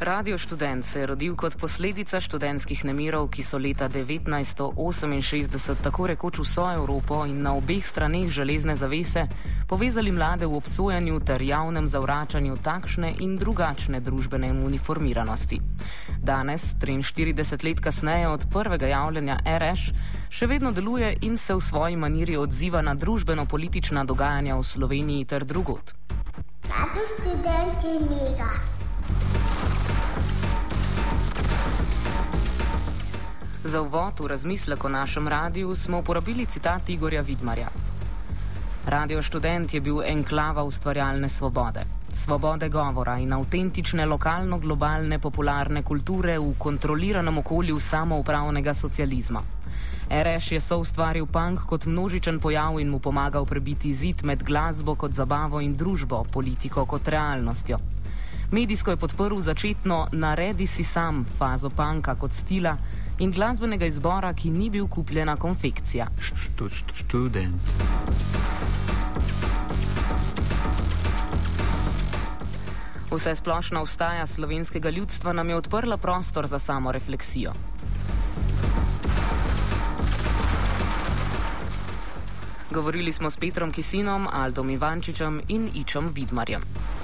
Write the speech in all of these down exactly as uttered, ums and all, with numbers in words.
Radio Študent se je rodil kot posledica študentskih nemirov, ki so leta devetnajststo oseminšestdeset tako rekoč vso Evropo in na obeh straneh železne zavese povezali mlade v obsojanju ter javnem zavračanju takšne in drugačne družbene uniformiranosti. Danes, triinštirideset let kasneje od prvega javljanja R Š, še vedno deluje in se v svoji maniri odziva na družbeno-politična dogajanja v Sloveniji ter drugod. Radio Študent je mega. Za uvod v razmislek o našem radiju smo uporabili citat Igorja Vidmarja. Radio Študent je bil enklava ustvarjalne svobode. Svobode govora in avtentične lokalno-globalne popularne kulture v kontroliranem okolju samoupravnega socializma. R Š je soustvaril punk kot množičen pojav in mu pomagal prebiti zid med glasbo kot zabavo in družbo, politiko kot realnostjo. Medijsko je podprl začetno naredi si sam fazo punka kot stila in glasbenega izbora, ki ni bil kupljena konfekcija. Študent. Vse splošna vstaja slovenskega ljudstva nam je odprla prostor za samorefleksijo. Govorili smo s Petrom Kisinom, Aldom Ivančičem in Ičom Vidmarjem.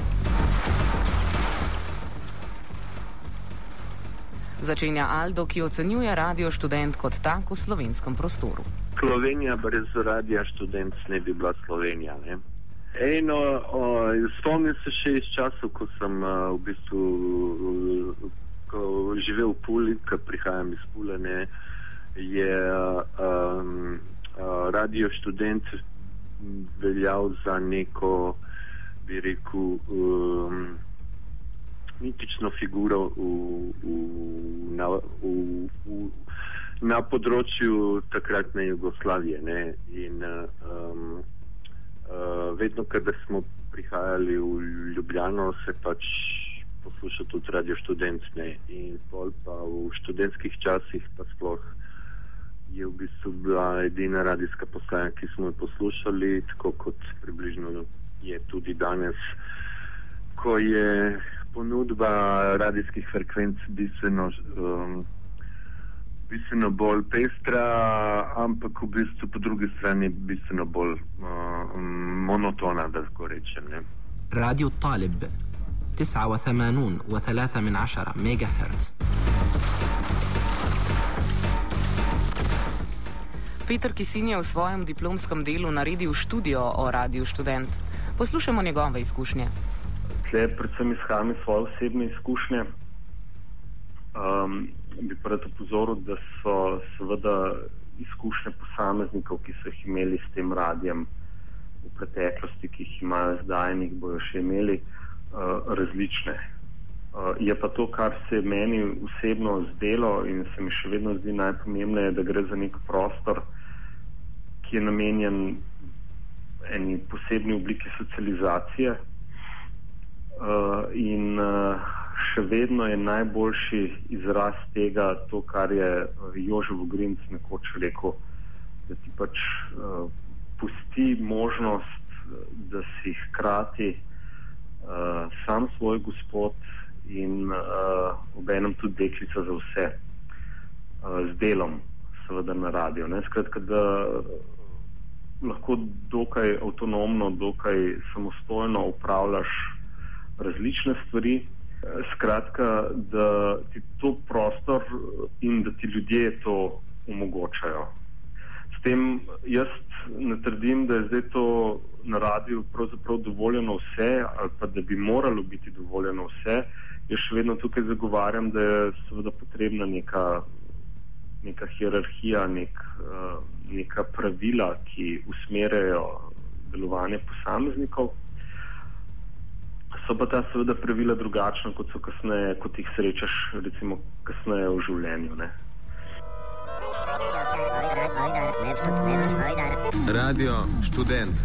Začenja Aldo, ki ocenjuje Radio Študent kot tak v slovenskem prostoru. Slovenija brez Radia Študent ne bi bila Slovenija, ne? Eno, spomnim se še iz času, ko sem uh, v bistvu uh, ko živel v Puli, ko prihajam iz Pule, ne, je um, uh, Radio Študent veljal za neko, bi rekel, um, mitično figuro v, v, na, v, v, na področju takratne Jugoslavije, ne, in um, Uh, vedno, kadar smo prihajali v Ljubljano, se pač posluša tudi Radio Študent, ne, in pol pa v študentskih časih pa sploh je v bistvu bila edina radijska postaja, ki smo jo poslušali, tako kot približno je tudi danes, ko je ponudba radijskih frekvenc bistveno um, bistveno bolj pestra, ampak v bistvu po drugi strani bistveno bolj uh, monotona, da tako rečem, ne. Radio Talib تسعة وثمانين وثلاثة من عشرة ميجا هرتز. Peter Kisin je v svojem diplomskem delu naredil študijo o Radiu Študent. Poslušamo njegove izkušnje. Tle predvsem izhajam iz svoje osebne izkušnje. Um, bi pa rad opozoril, da so seveda izkušnje posameznikov, ki so jih imeli s tem radijem v preteklosti, ki jih imajo zdaj in jih bojo še imeli, uh, različne. Uh, je pa to, kar se meni osebno zdelo in se mi še vedno zdi najpomembneje, da gre za nek prostor, ki je namenjen eni posebni obliki socializacije uh, in uh, še vedno je najboljši izraz tega to, kar je Jožef Vogrinc nekoč rekel, da ti pač uh, pusti možnost, da si hkrati uh, sam svoj gospod in uh, obenem tudi deklica za vse, uh, z delom seveda na radio. Ne? Skratka, da lahko dokaj avtonomno, dokaj samostojno upravljaš različne stvari. Skratka, da ti to prostor in da ti ljudje to omogočajo. S tem jaz ne trdim, da je zdaj to na radiju pravzaprav dovoljeno vse, ali pa da bi moralo biti dovoljeno vse. Jaz še vedno tukaj zagovarjam, da je seveda potrebna neka, neka hierarhija, nek, neka pravila, ki usmerjajo delovanje posameznikov. So pa ta seveda pravila drugačna, kot so kasneje, kot jih srečaš recimo kasneje v življenju, ne. Radio Študent.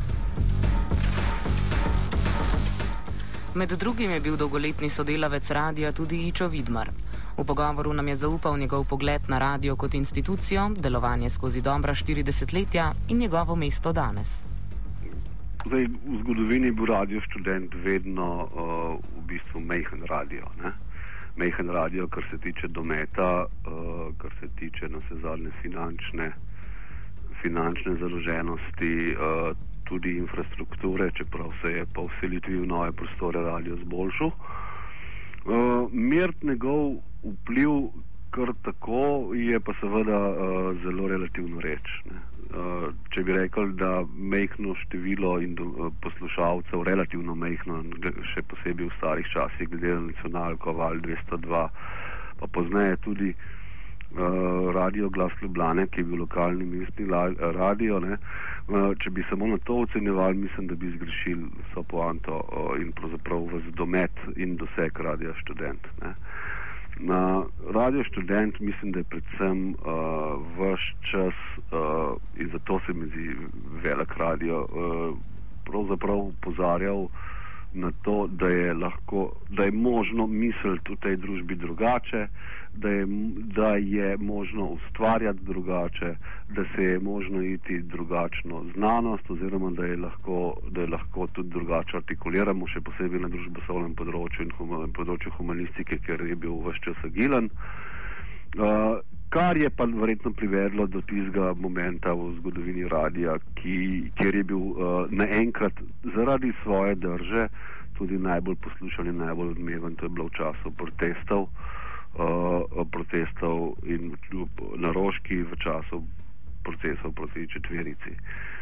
Med drugim je bil dolgoletni sodelavec radia tudi Ičo Vidmar. V pogovoru nam je zaupal njegov pogled na radio kot institucijo, delovanje skozi dobra štiri desetletja in njegovo mesto danes. Zdaj, v zgodovini bo Radio Študent vedno uh, v bistvu majhen radio, ne? mehen radio, kar se tiče dometa, uh, kar se tiče na vse zadnje finančne, finančne založenosti, uh, tudi infrastrukture, čeprav se je po vselitvi v nove prostore radio zboljšal. Uh, Mert njegov vpliv kar tako je pa seveda uh, zelo relativno reč. Ne. Uh, če bi rekel, da mehno število in do, uh, poslušalcev, relativno mehno, še posebej v starih časih, glede na nacionalko Val dvesto dva, pa pozneje tudi uh, Radio Glas Ljubljane, ki je bil lokalni mestni la, radio, ne. Uh, če bi samo na to ocenjevali, mislim, da bi zgrešili vso poanto uh, in pravzaprav v domet in doseg Radia Študent. Ne. Na Radio Študent mislim, da je predvsem uh, vaš čas uh, in zato se mi zdi velik radio uh, pravzaprav upozarjal na to, da je lahko, da je možno misliti v tej družbi drugače, da je, da je možno ustvarjati drugače, da se je možno iti drugačno znanost oziroma da je lahko, da je lahko tudi drugače artikuliramo, še posebej na družboslovnem področju in hum, področju humanistike, ker je bil vse čas agilen. Uh, kar je pa verjetno privedlo do tistega momenta v zgodovini radia, ki, kjer je bil uh, naenkrat zaradi svoje drže tudi najbolj poslušan in najbolj odmeven. To je bilo v času protestov, uh, protestov in na Roški v času procesov proti četverici.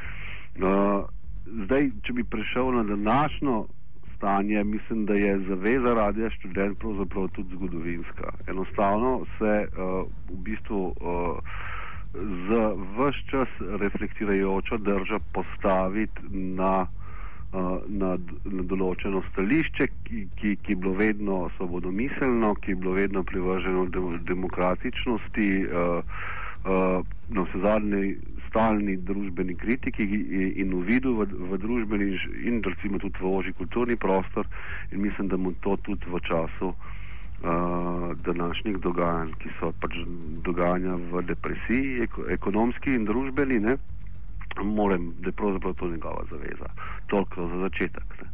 Uh, zdaj, če bi prešel na današnjo stanje, mislim, da je zaveza Radia Študent pravzaprav tudi zgodovinska. Enostavno se uh, v bistvu uh, z vse čas reflektirajočo držo postaviti na, uh, na, na določeno stališče, ki, ki, ki je bilo vedno svobodomiselno, ki je bilo vedno privrženo dem, demokratičnosti, uh, uh, na vse zadnje stalni družbeni kritiki in uvidu v, v družbeni in recimo tudi v ožji kulturni prostor, in mislim, da mu to tudi v času uh, današnjih dogajanj, ki so pač dogajanja v depresiji, ek, ekonomski in družbeni, ne, moram, da je pravzaprav to njegova zaveza. Toliko za začetek. Ne.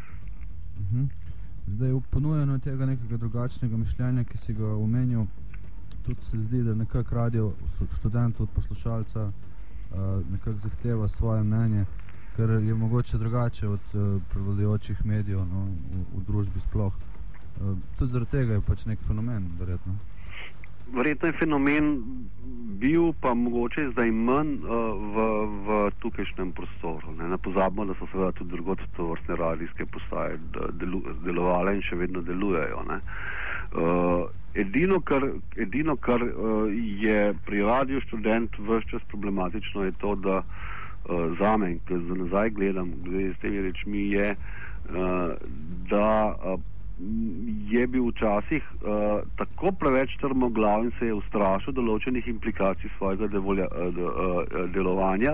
Uh-huh. Zdaj, v ponujanju tega nekega drugačnega mišljenja, ki si ga omenil, tudi se zdi, da nekako Radio Študent od poslušalca Uh, nekako zahteva svoje mnenje, ker je mogoče drugače od uh, prevladujočih medijev, no, v, v družbi sploh. Uh, tudi zaradi tega je pač nek fenomen, verjetno. Verjetno je fenomen bil, pa mogoče zdaj manj uh, v, v tukajšnjem prostoru. Ne, ne pozabimo, da so seveda tudi drugod tovrstne radijske postaje delu, delovale in še vedno delujejo. Ne. Uh, edino, kar, edino, kar uh, je pri Radiu Študent vse čas problematično, je to, da uh, zame, ker za nazaj gledam, glede s temi rečmi, je, uh, da uh, je bil včasih uh, tako preveč trmoglav in se je ustrašil določenih implikacij svojega devolja, uh, de, uh, delovanja,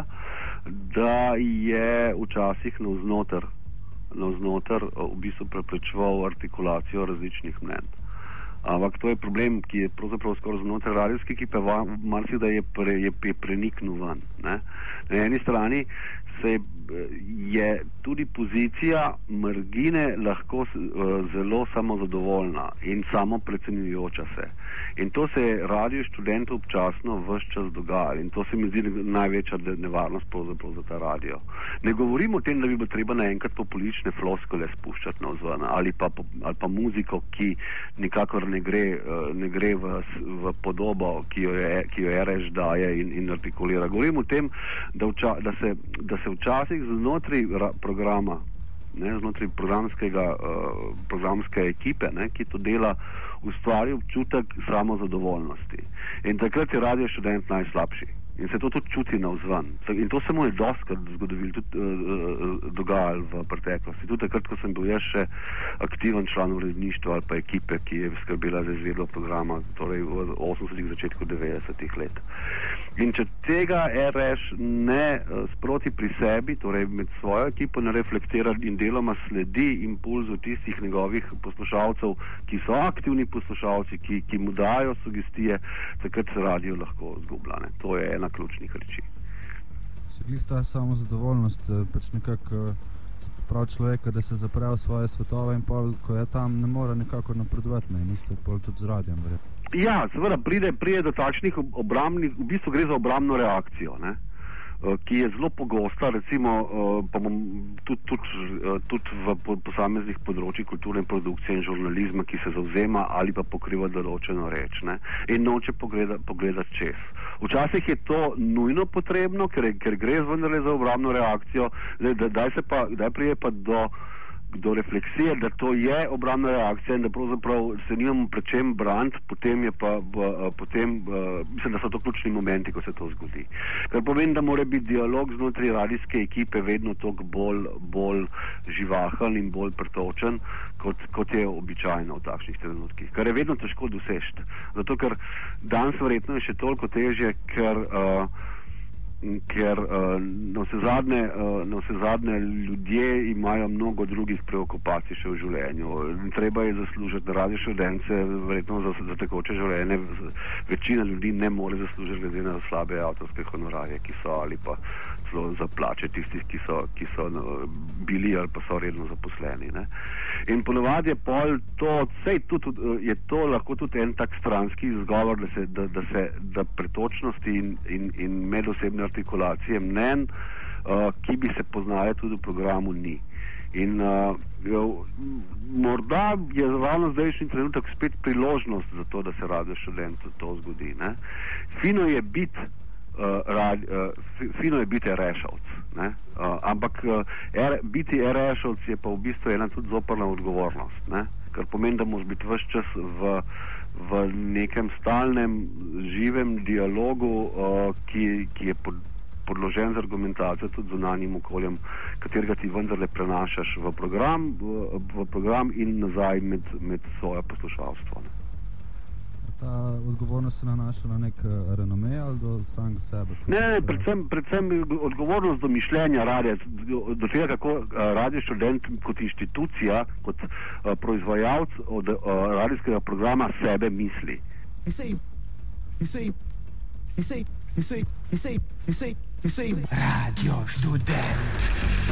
da je včasih navznoter, navznoter uh, v bistvu preprečeval artikulacijo različnih mnenj. Ampak to je problem, ki je pravzaprav skoraj znotraj radijske ekipe, marsikdaj je, pre, je, je preniknil ven. Ne? Na eni strani se je tudi pozicija margine lahko uh, zelo samozadovoljna in samo precenjujoča se. In to se je Radio Študent občasno vse čas dogajalo in to se mi zdi največja nevarnost pravzaprav za ta radio. Ne govorim o tem, da bi bilo treba naenkrat populistične floskole spuščati navzven ali pa, ali pa muziko, ki nikakor ne gre, uh, ne gre v, v podobo, ki jo je, ki jo R Š daje in, in artikulira. Govorim o tem, da, vča, da se, da se včasih znotraj programa, ne, znotraj programskega, uh, programske ekipe, ne, ki to dela, ustvari občutek samozadovoljnosti. In takrat je Radio Študent najslabši. In se to tudi čuti navzven. In to se mu je dostkrat zgodovil, tudi uh, dogajalo v preteklosti. Tudi takrat, ko sem bil jaz še aktiven član uredništva ali pa ekipe, ki je skrbela za izvedbo programa, torej v osemdesetih, začetku devetdesetih let. In če tega R Š ne uh, sproti pri sebi, torej med svojo ekipo ne reflektira in deloma sledi impulzu tistih njegovih poslušalcev, ki so aktivni poslušalci, ki, ki mu dajo sugestije, takrat se radio lahko zgublja. Ne. To je ena ključnih reči. Se glih ta samozadovoljnost pač nekako prav človeka, da se zapre v svoje svetove in pol, ko je tam, ne more nekako napredovati, ne, in isto pol tudi z radiem, verjetno. Ja, seveda pride, pride do takšnih obrambnih, v bistvu gre za obrambno reakcijo, ne, ki je zelo pogosta, recimo, pa bom tudi, tudi, tudi v posameznih področjih kulturne produkcije in žurnalizma, ki se zavzema ali pa pokriva določeno reč, ne, in noče pogleda, pogledati čez. Včasih je to nujno potrebno, ker, ker gre vendarle za obrambno reakcijo, da, da se pa, da prije pa do do refleksije, da to je obrambna reakcija in da pravzaprav se nimamo pred čem braniti, potem je pa, b, potem, b, mislim, da so to ključni momenti, ko se to zgodi. Kar pomeni, da mora biti dialog znotraj radijske ekipe vedno toliko bolj, bolj živahen in bolj pretočen, kot, kot je običajno v takšnih trenutkih. Kar je vedno težko doseči. Zato, ker danes verjetno je še toliko težje, ker uh, ker uh, na vse zadnje, uh, na vse zadnje ljudje imajo mnogo drugih preokupacij še v življenju. Treba je zaslužiti, da radi študence, verjetno za, za tekoče življenje, večina ljudi ne more zaslužiti glede na slabe avtorske honorarje, ki so, ali pa celo za plače tistih, ki so, ki so no, bili ali pa so redno zaposleni. Ne? In ponovadi je pol to, sej tudi, je to lahko tudi en tak stranski izgovor, da se, da, da se, da pretočnosti in, in, in medosebne artikulacije mnen, uh, ki bi se poznale tudi v programu, ni. In uh, jo, morda je ravno zdajšnji trenutek spet priložnost za to, da se Radio Študent to zgodi. Ne? Fino je biti uh, rad, uh, fino je biti rešavc, ne? Uh, ampak uh, er, biti rešavc je pa v bistvu ena tudi zoprna odgovornost, ne? Kar pomeni, da moraš biti ves čas v v nekem stalnem, živem dialogu, uh, ki, ki je pod, podložen z argumentacijo tudi zunanjim okoljem, katerega ti vendarle prenašaš v program, v, v program in nazaj med, med svoje poslušalstvo. Ne. Ta odgovornost se nanaša na nek renome ali do samega sebe? Ne, ne, predvsem, predvsem odgovornost do mišljenja radia, do, do tega, kako Radio Študent kot inštitucija, kot uh, proizvajalc od uh, radijskega programa sebe misli. Radio Študent.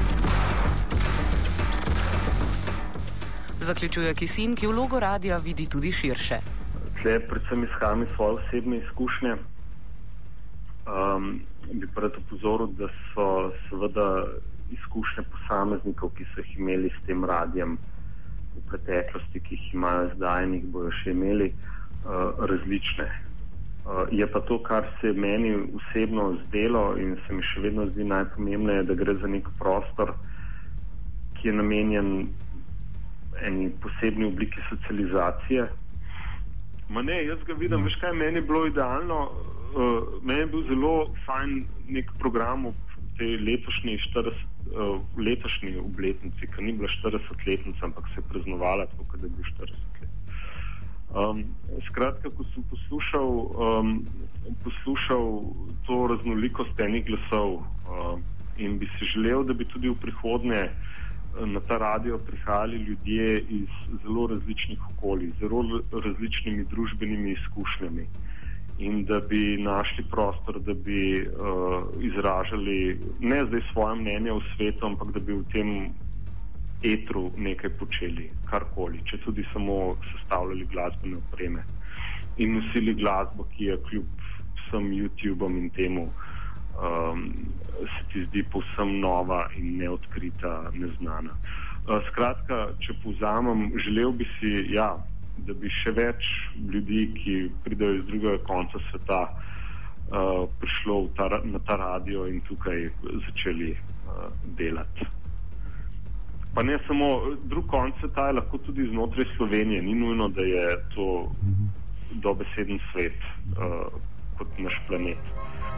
Zaključuje Kisin, ki vlogo radia vidi tudi širše. Tle predvsem izhajam iz svoje osebne izkušnje. Um, bi pa rad opozoril, da so seveda izkušnje posameznikov, ki so jih imeli s tem radijem v preteklosti, ki jih imajo zdaj in jih bojo še imeli, uh, različne. Uh, je pa to, kar se meni osebno zdelo in se mi še vedno zdi najpomembneje, da gre za nek prostor, ki je namenjen eni posebni obliki socializacije. Ma ne, jaz ga vidim, veš kaj, meni je bilo idealno, uh, meni je bil zelo fajn nek program v tej letošnji, štirideset, uh, letošnji obletnici, ki ni bila štiridesetletnica, ampak se je praznovala tako, kot da je bil štirideset let. Um, skratka, ko sem poslušal, um, poslušal to raznolikost enih glasov uh, in bi si želel, da bi tudi v prihodnje na ta radio prihajali ljudje iz zelo različnih okolij, zelo različnimi družbenimi izkušnjami in da bi našli prostor, da bi uh, izražali ne zdaj svoje mnenje v svetu, ampak da bi v tem etru nekaj počeli, karkoli, če tudi samo sestavljali glasbene opreme in nosili glasbo, ki je kljub vsem YouTubeom in temu Um, se ti zdi povsem nova in neodkrita, neznana. Uh, skratka, če povzamem, želel bi si, ja, da bi še več ljudi, ki pridejo iz drugega konca sveta, uh, prišlo v ta, na ta radio in tukaj začeli uh, delati. Pa ne samo, drug konc sveta je lahko tudi znotraj Slovenije, ni nujno, da je to dobeseden svet uh, kot naš planet.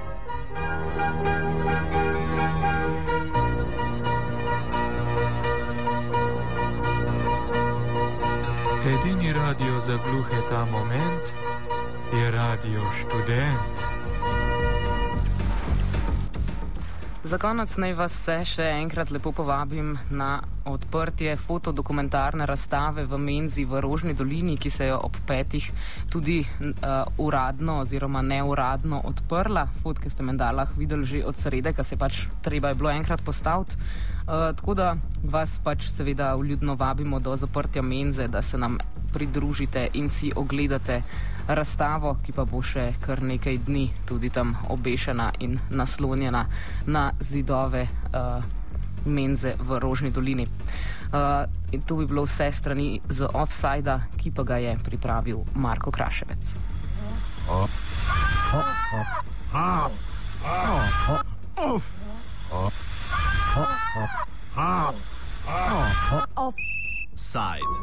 Edini radio za gluhe ta moment je Radio Študent. Za konec naj vas vse še enkrat lepo povabim na odprtje fotodokumentarne razstave v Menzi v Rožni dolini, ki se je ob petih tudi uh, uradno oziroma neuradno odprla. Fotke ste menda lahko videli že od srede, ker se pač treba je bilo enkrat postaviti. Uh, tako da vas pač seveda vljudno vabimo do zaprtja Menze, da se nam pridružite in si ogledate razstavo, ki pa bo še kar nekaj dni tudi tam obešena in naslonjena na zidove uh, Menze v Rožni dolini. Uh, in to bi bilo vse strani z Offsida, ki pa ga je pripravil Marko Kraševec. Offside.